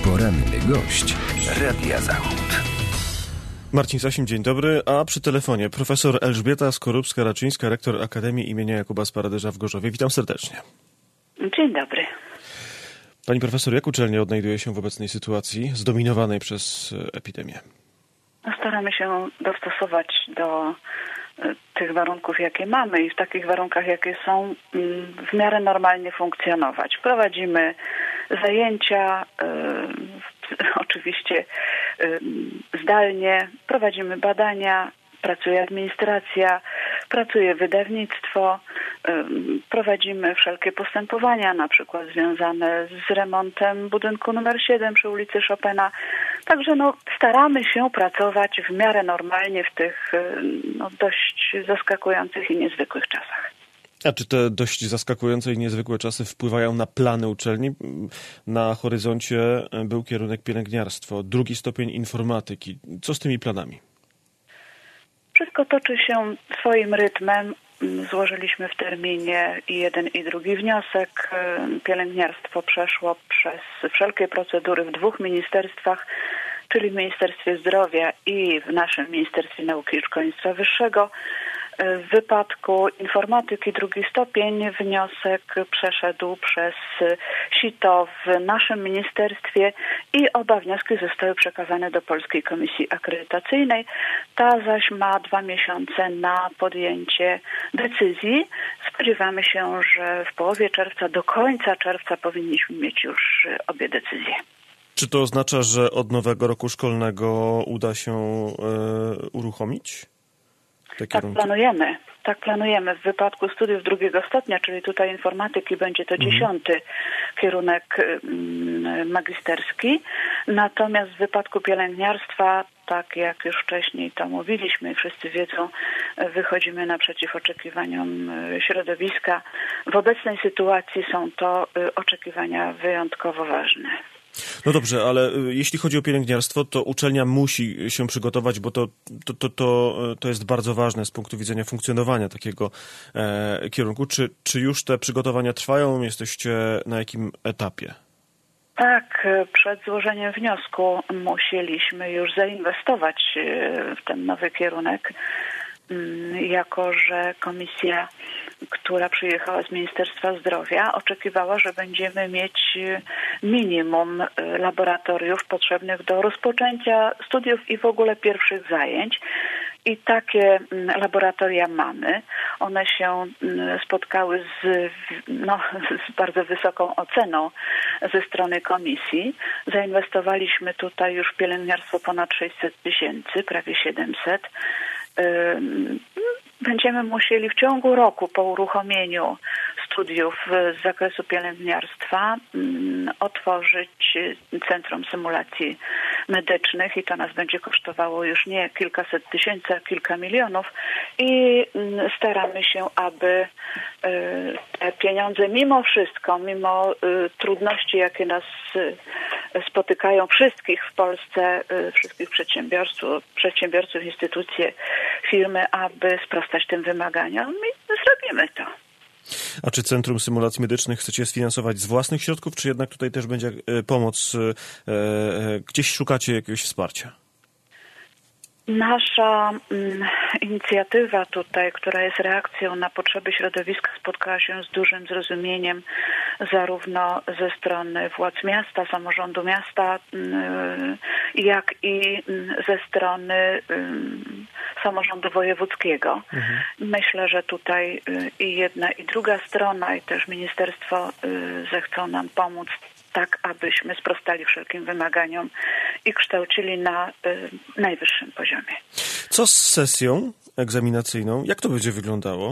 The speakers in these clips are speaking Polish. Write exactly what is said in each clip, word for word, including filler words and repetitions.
Poranny gość Radia Zachód. Marcin Sasin, dzień dobry, a przy telefonie profesor Elżbieta Skorupska-Raczyńska, rektor Akademii imienia Jakuba Sparaderza w Gorzowie. Witam serdecznie. Dzień dobry. Pani profesor, jak uczelnia odnajduje się w obecnej sytuacji zdominowanej przez epidemię? Staramy się dostosować do tych warunków, jakie mamy i w takich warunkach, jakie są, w miarę normalnie funkcjonować. Prowadzimy zajęcia, y, oczywiście y, zdalnie, prowadzimy badania, pracuje administracja, pracuje wydawnictwo, y, prowadzimy wszelkie postępowania, na przykład związane z remontem budynku numer siedem przy ulicy Chopina. Także no, staramy się pracować w miarę normalnie w tych no, dość zaskakujących i niezwykłych czasach. A czy te dość zaskakujące i niezwykłe czasy wpływają na plany uczelni? Na horyzoncie był kierunek pielęgniarstwo, drugi stopień informatyki. Co z tymi planami? Wszystko toczy się swoim rytmem. Złożyliśmy w terminie i jeden, i drugi wniosek. Pielęgniarstwo przeszło przez wszelkie procedury w dwóch ministerstwach, czyli w Ministerstwie Zdrowia i w naszym Ministerstwie Nauki i Szkolnictwa Wyższego. W wypadku informatyki drugi stopień wniosek przeszedł przez sito w naszym ministerstwie i oba wnioski zostały przekazane do Polskiej Komisji Akredytacyjnej. Ta zaś ma dwa miesiące na podjęcie decyzji. Spodziewamy się, że w połowie czerwca, do końca czerwca powinniśmy mieć już obie decyzje. Czy to oznacza, że od nowego roku szkolnego uda się e, uruchomić? Tak planujemy. Tak planujemy. W wypadku studiów drugiego stopnia, czyli tutaj informatyki, będzie to mhm. dziesiąty kierunek magisterski. Natomiast w wypadku pielęgniarstwa, tak jak już wcześniej to mówiliśmy, wszyscy wiedzą, wychodzimy naprzeciw oczekiwaniom środowiska. W obecnej sytuacji są to oczekiwania wyjątkowo ważne. No dobrze, ale jeśli chodzi o pielęgniarstwo, to uczelnia musi się przygotować, bo to, to, to, to, to jest bardzo ważne z punktu widzenia funkcjonowania takiego e, kierunku. Czy, czy już te przygotowania trwają? Jesteście na jakim etapie? Tak, przed złożeniem wniosku musieliśmy już zainwestować w ten nowy kierunek, jako że komisja, która przyjechała z Ministerstwa Zdrowia, oczekiwała, że będziemy mieć minimum laboratoriów potrzebnych do rozpoczęcia studiów i w ogóle pierwszych zajęć. I takie laboratoria mamy. One się spotkały z, no, z bardzo wysoką oceną ze strony komisji. Zainwestowaliśmy tutaj już w pielęgniarstwo ponad sześćset tysięcy, prawie siedemset. Będziemy musieli w ciągu roku po uruchomieniu studiów z zakresu pielęgniarstwa otworzyć Centrum Symulacji Medycznych i to nas będzie kosztowało już nie kilkaset tysięcy, a kilka milionów i staramy się, aby te pieniądze mimo wszystko, mimo trudności, jakie nas spotykają wszystkich w Polsce, wszystkich przedsiębiorców, przedsiębiorców, instytucje, firmy, aby sprostać tym wymaganiom i zrobimy to. A czy Centrum Symulacji Medycznych chcecie sfinansować z własnych środków, czy jednak tutaj też będzie pomoc, gdzieś szukacie jakiegoś wsparcia? Nasza mm, inicjatywa tutaj, która jest reakcją na potrzeby środowiska, spotkała się z dużym zrozumieniem zarówno ze strony władz miasta, samorządu miasta, mm, jak i ze strony mm, samorządu wojewódzkiego. Mhm. Myślę, że tutaj i jedna, i druga strona, i też ministerstwo zechcą nam pomóc, tak abyśmy sprostali wszelkim wymaganiom i kształcili na y, najwyższym poziomie. Co z sesją egzaminacyjną? Jak to będzie wyglądało?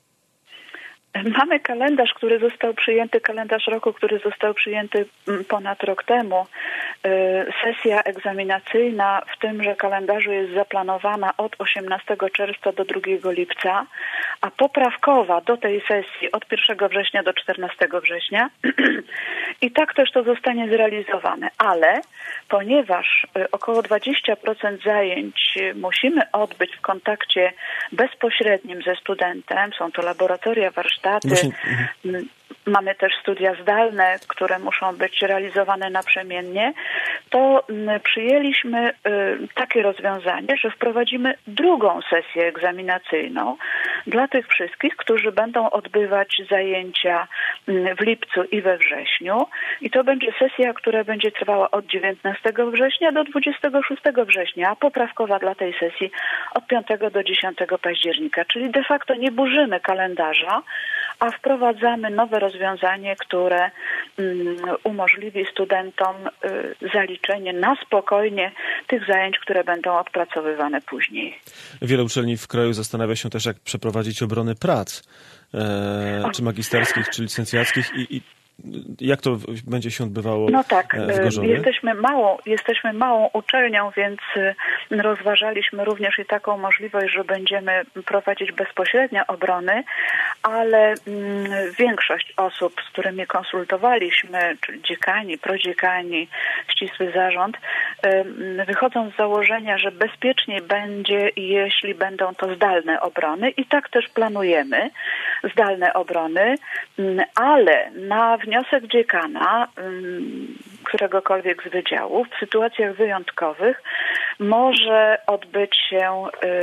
Mamy kalendarz, który został przyjęty, kalendarz roku, który został przyjęty ponad rok temu. Sesja egzaminacyjna w tymże kalendarzu jest zaplanowana od osiemnastego czerwca do drugiego lipca, a poprawkowa do tej sesji od pierwszego września do czternastego września. I tak też to zostanie zrealizowane. Ale ponieważ około dwadzieścia procent zajęć musimy odbyć w kontakcie bezpośrednim ze studentem, są to laboratoria, warsztaty, mamy też studia zdalne, które muszą być realizowane naprzemiennie, to przyjęliśmy takie rozwiązanie, że wprowadzimy drugą sesję egzaminacyjną dla tych wszystkich, którzy będą odbywać zajęcia w lipcu i we wrześniu. I to będzie sesja, która będzie trwała od dziewiętnastego września do dwudziestego szóstego września, a poprawkowa dla tej sesji od piątego do dziesiątego października. Czyli de facto nie burzymy kalendarza, a wprowadzamy nowe rozwiązanie, które umożliwi studentom zaliczenie na spokojnie tych zajęć, które będą odpracowywane później. Wiele uczelni w kraju zastanawia się też, jak przeprowadzić obrony prac, e, czy magisterskich, czy licencjackich i, i jak to będzie się odbywało No tak, w Gorzowie? Jesteśmy małą, jesteśmy małą uczelnią, więc rozważaliśmy również i taką możliwość, że będziemy prowadzić bezpośrednio obrony, ale większość osób, z którymi konsultowaliśmy, czyli dziekani, prodziekani, ścisły zarząd, wychodzą z założenia, że bezpieczniej będzie, jeśli będą to zdalne obrony i tak też planujemy zdalne obrony, ale na wniosek dziekana, któregokolwiek z wydziałów, w sytuacjach wyjątkowych może odbyć się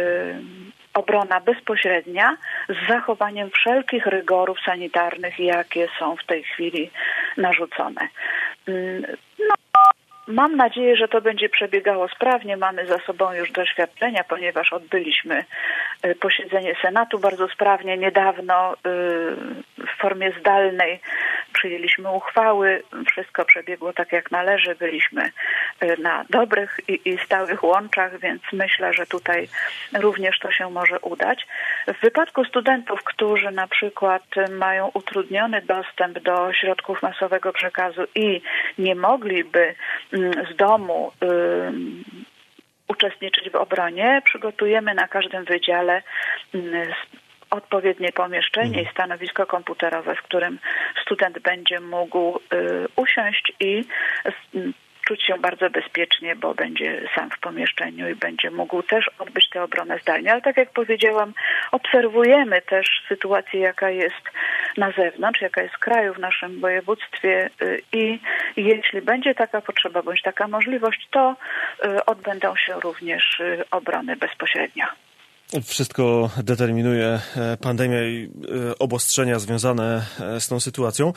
obrona bezpośrednia z zachowaniem wszelkich rygorów sanitarnych, jakie są w tej chwili narzucone. No, mam nadzieję, że to będzie przebiegało sprawnie. Mamy za sobą już doświadczenia, ponieważ odbyliśmy posiedzenie Senatu bardzo sprawnie niedawno w formie zdalnej. Przyjęliśmy uchwały, wszystko przebiegło tak jak należy, byliśmy na dobrych i, i stałych łączach, więc myślę, że tutaj również to się może udać. W wypadku studentów, którzy na przykład mają utrudniony dostęp do środków masowego przekazu i nie mogliby z domu y, uczestniczyć w obronie, przygotujemy na każdym wydziale y, odpowiednie pomieszczenie i stanowisko komputerowe, w którym student będzie mógł y, usiąść i y, czuć się bardzo bezpiecznie, bo będzie sam w pomieszczeniu i będzie mógł też odbyć tę obronę zdalnie. Ale tak jak powiedziałam, obserwujemy też sytuację, jaka jest na zewnątrz, jaka jest w kraju, w naszym województwie i jeśli będzie taka potrzeba bądź taka możliwość, to odbędą się również obrony bezpośrednio. Wszystko determinuje pandemia i obostrzenia związane z tą sytuacją.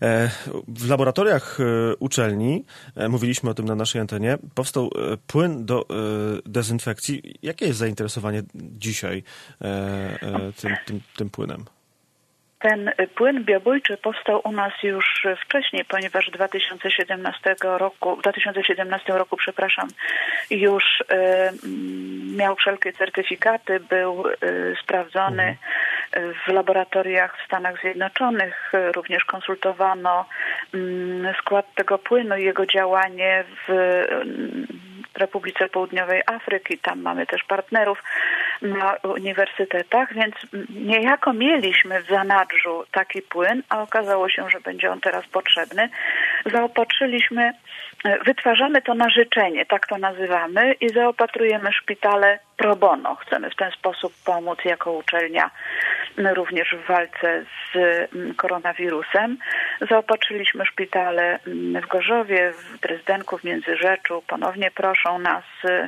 W laboratoriach uczelni, mówiliśmy o tym na naszej antenie, powstał płyn do dezynfekcji. Jakie jest zainteresowanie dzisiaj tym, tym, tym płynem? Ten płyn biobójczy powstał u nas już wcześniej, ponieważ w dwa tysiące siedemnastego roku, w dwa tysiące siedemnastym roku, przepraszam, już y, miał wszelkie certyfikaty, był y, sprawdzony w laboratoriach w Stanach Zjednoczonych. Również konsultowano y, skład tego płynu i jego działanie w y, Republice Południowej Afryki. Tam mamy też partnerów na uniwersytetach, więc niejako mieliśmy w zanadrzu taki płyn, a okazało się, że będzie on teraz potrzebny. Zaopatrzyliśmy, wytwarzamy to na życzenie, tak to nazywamy, i zaopatrujemy szpitale pro bono. Chcemy w ten sposób pomóc jako uczelnia również w walce z koronawirusem. Zaopatrzyliśmy szpitale w Gorzowie, w Drezdenku, w Międzyrzeczu. Ponownie proszą nas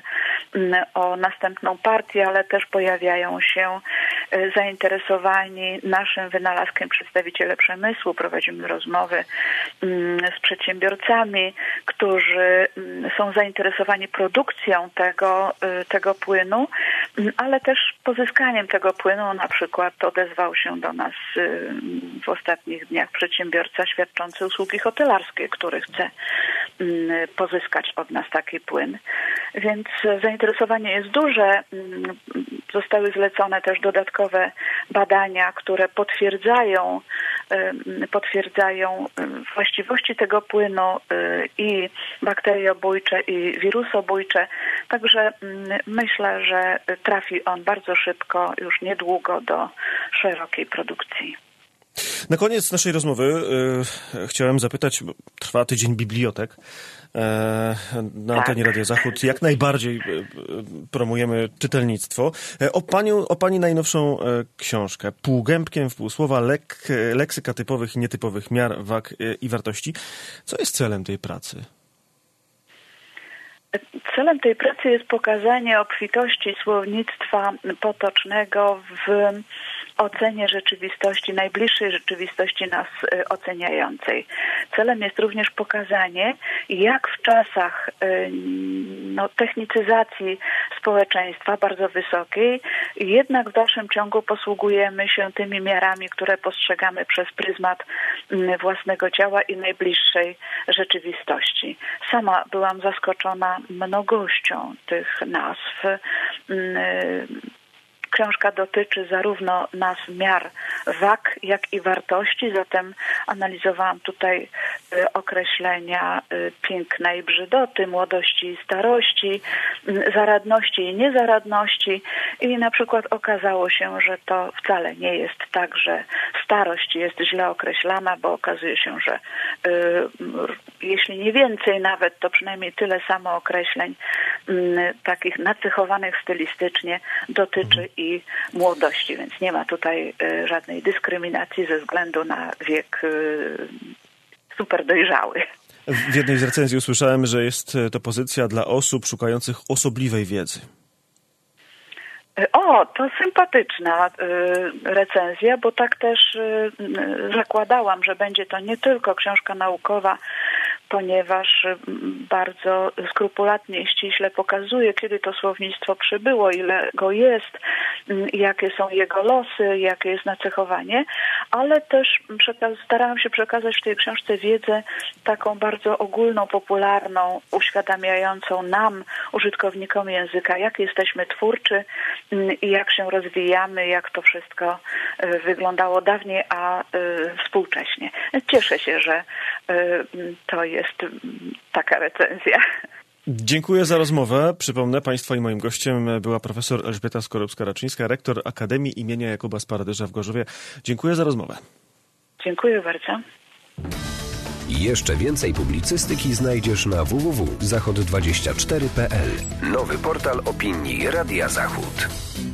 o następną partię, ale też pojawiają się zainteresowani naszym wynalazkiem przedstawiciele przemysłu. Prowadzimy rozmowy z przedsiębiorcami, którzy są zainteresowani produkcją tego, tego płynu, ale też pozyskaniem tego płynu. Na przykład odezwał się do nas w ostatnich dniach przedsiębiorca świadczący usługi hotelarskie, który chce pozyskać od nas taki płyn. Więc zainteresowanie jest duże. Zostały zlecone też dodatkowe badania, które potwierdzają, potwierdzają właściwości tego płynu i bakteriobójcze, i wirusobójcze. Także myślę, że trafi on bardzo szybko, już niedługo do szerokiej produkcji. Na koniec naszej rozmowy y, chciałem zapytać, bo trwa tydzień bibliotek y, na antenie tak. Radia Zachód. Jak najbardziej y, y, promujemy czytelnictwo. Y, o, panią, o pani najnowszą y, książkę Półgębkiem w półsłowa, lek, y, leksyka typowych i nietypowych miar, wag y, i wartości. Co jest celem tej pracy? Celem tej pracy jest pokazanie obfitości słownictwa potocznego w ocenie rzeczywistości, najbliższej rzeczywistości nas oceniającej. Celem jest również pokazanie, jak w czasach no, technicyzacji społeczeństwa bardzo wysokiej, jednak w dalszym ciągu posługujemy się tymi miarami, które postrzegamy przez pryzmat własnego ciała i najbliższej rzeczywistości. Sama byłam zaskoczona mnogością tych nazw. Książka dotyczy zarówno nazw miar wag, jak i wartości, zatem analizowałam tutaj y, określenia y, piękna i brzydoty, młodości i starości, y, zaradności i niezaradności i na przykład okazało się, że to wcale nie jest tak, że starość jest źle określana, bo okazuje się, że y, jeśli nie więcej nawet, to przynajmniej tyle samo określeń y, takich nacechowanych stylistycznie dotyczy i młodości, więc nie ma tutaj y, żadnej dyskryminacji ze względu na wiek y, super dojrzały. W jednej z recenzji usłyszałem, że jest to pozycja dla osób szukających osobliwej wiedzy. O, to sympatyczna y, recenzja, bo tak też y, zakładałam, że będzie to nie tylko książka naukowa, ponieważ bardzo skrupulatnie i ściśle pokazuje, kiedy to słownictwo przybyło, ile go jest, jakie są jego losy, jakie jest nacechowanie, ale też przekaz- starałam się przekazać w tej książce wiedzę taką bardzo ogólną, popularną, uświadamiającą nam, użytkownikom języka, jak jesteśmy twórczy i jak się rozwijamy, jak to wszystko wyglądało dawniej, a współcześnie. Cieszę się, że to jest taka recenzja. Dziękuję za rozmowę. Przypomnę, Państwa i moim gościem była profesor Elżbieta Skorupska-Raczyńska, rektor Akademii imienia Jakuba Sparadyża w Gorzowie. Dziękuję za rozmowę. Dziękuję bardzo. Jeszcze więcej publicystyki znajdziesz na w w w kropka zachod dwadzieścia cztery kropka p l. Nowy portal opinii Radia Zachód.